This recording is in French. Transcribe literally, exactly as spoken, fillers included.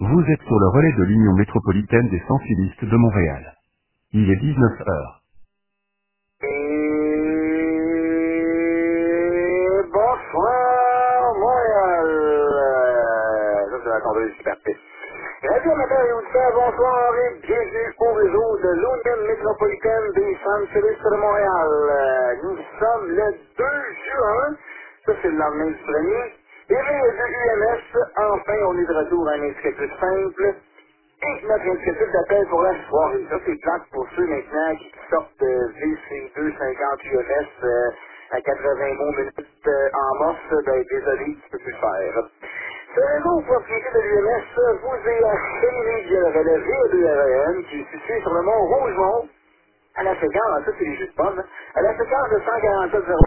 Vous êtes sur le relais de l'Union métropolitaine des sans-filistes de Montréal. Il est dix-neuf heures. Et bonsoir Montréal. Euh, Ça c'est la tondeuse qui partait. Radio Amateur et auditeurs, bonsoir et bienvenue au réseau de l'Union métropolitaine des sans-filistes de Montréal. Euh, Nous sommes le deux juin, ça c'est le lendemain du premier. Et le U M S, enfin on est de retour à un indicatif simple. Et notre indicatif d'appel pour la soirée. Ça, c'est plate pour ceux maintenant qui sortent euh, V C deux cinquante U M S euh, à quatre-vingts mots minutes euh, en morse. Ben, désolé, tu peux plus le faire. Ce réseau propriété de l'U M S vous est acheminé via le relais V deux R E M qui est situé sur le mont Rougemont à la fréquence, ça c'est les jus de pomme, à la fréquence de cent quarante-sept